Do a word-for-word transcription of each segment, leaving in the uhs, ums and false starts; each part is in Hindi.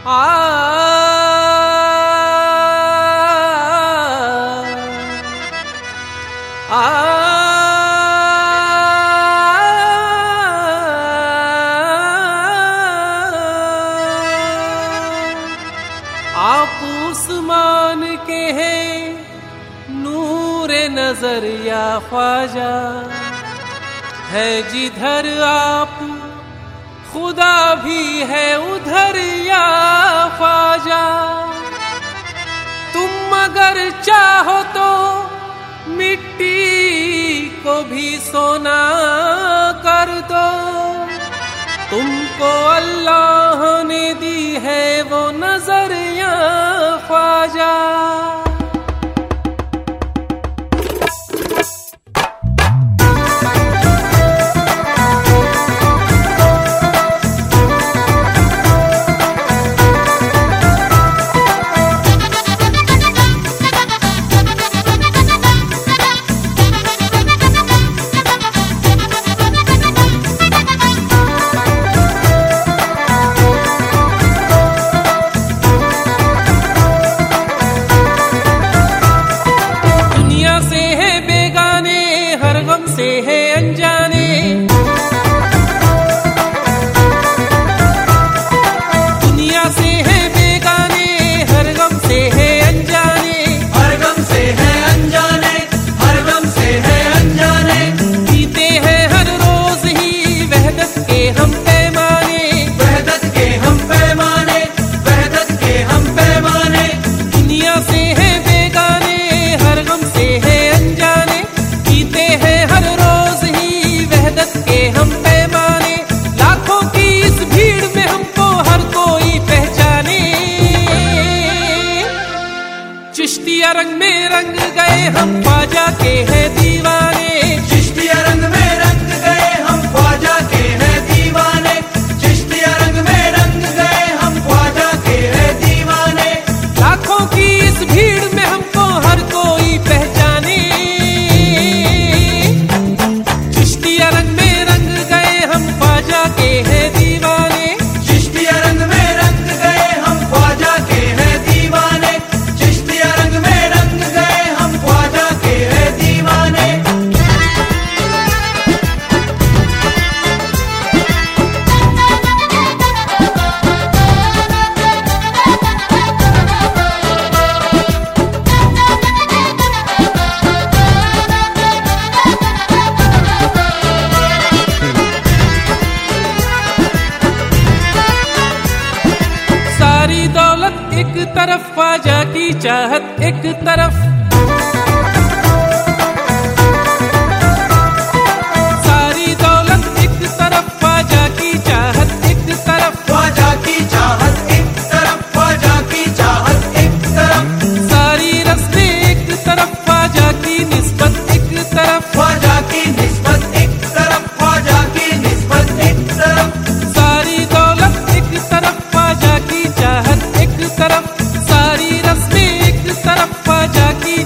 आ आ आप उस्मान के हैं नूरे नजर या ख्वाजा, है जिधर आप खुदा भी है उधर या ख्वाजा। तुम अगर चाहो तो मिट्टी को भी सोना कर दो, तुमको अल्लाह ने दी है वो नजर या ख्वाजा। से है अनजाने, दुनिया से है बेगाने, हर गम से है अनजाने, हर गम से है अनजाने, हर गम से है अनजाने। जीते हैं हर रोज ही वहदत के हम पैमाने, वहदत के हम पैमाने, वहदत के हम पैमाने। दुनिया से है बेगाने, हर गम से है अनजाने, जीते हैं हर रोज ही वहदत के हम पैमाने। लाखों की इस भीड़ में हमको हर कोई पहचाने, चिश्तिया रंग में रंग गए हम ख्वाजा के हैं दीवाने, चिश्तिया रंग में रंग गए हम ख्वाजा के हैं दीवाने, चिश्तिया रंग में रंग गए हम ख्वाजा के हैं दीवाने। लाखों की इस भीड़ में हमको हर कोई पहचाने, चिश्तिया रंग में रंग गए हम ख्वाजा के हैं दीवाने, चिश्तिया रंग में रंग गए हम ख्वाजा के हैं दीवाने, चिश्तिया रंग में रंग गए हम ख्वाजा के हैं दीवाने। सारी दौलत एक तरफ, ख्वाजा की चाहत एक तरफ, सारी दौलत एक तरफ, ख्वाजा की चाहत एक तरफ, ख्वाजा की चाहत एक तरफ, ख्वाजा की चाहत एक तरफ। सारी रस्में एक तरफ, ख्वाजा की निस्बत एक तरफ, ख्वाजा की निस्बत एक तरफ, ख्वाजा की निस्बत एक तरफ। सारी दौलत एक तरफ, ख्वाजा की चाहत एक तरफ, सारी रस्में एक तरफ, ख्वाजा की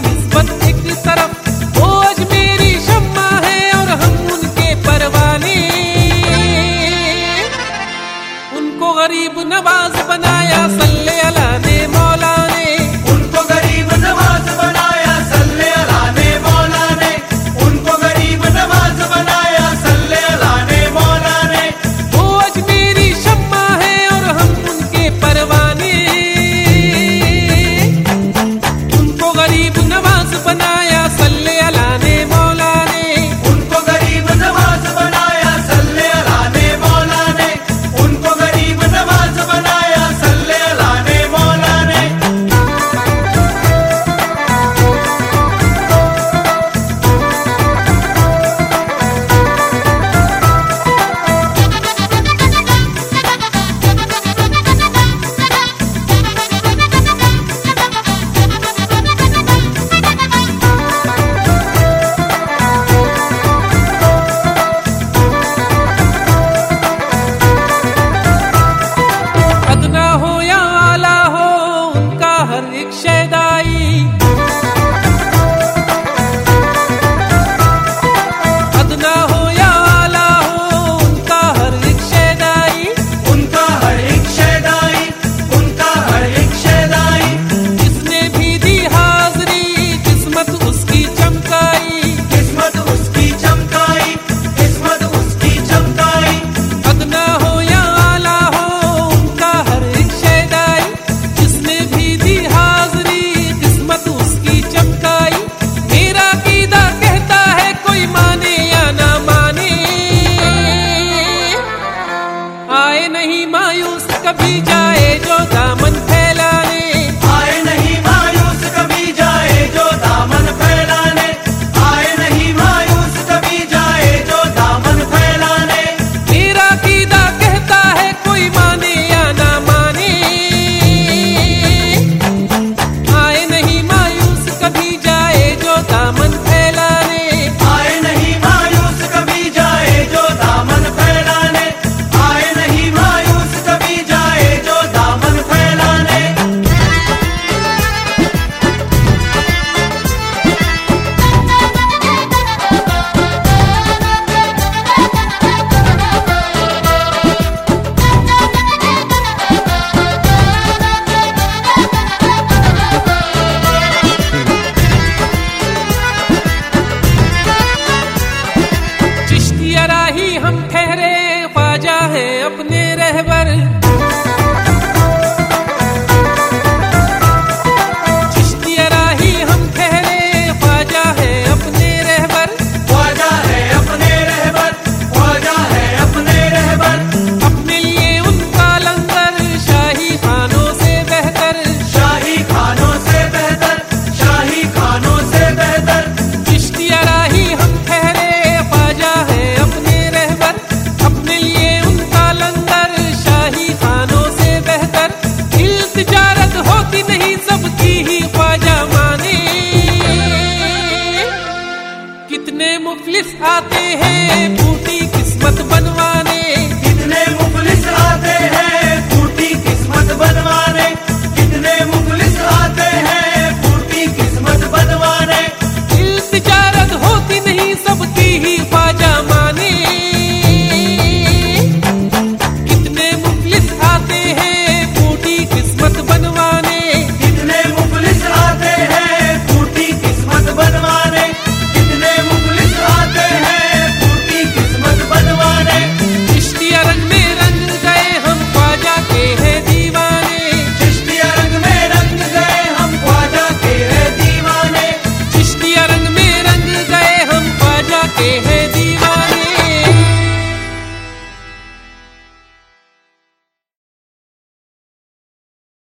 कितने मुफलिस आते हैं फूटी किस्मत बनवाने, कितने मुफलिस आते हैं फूटी किस्मत बनवाने।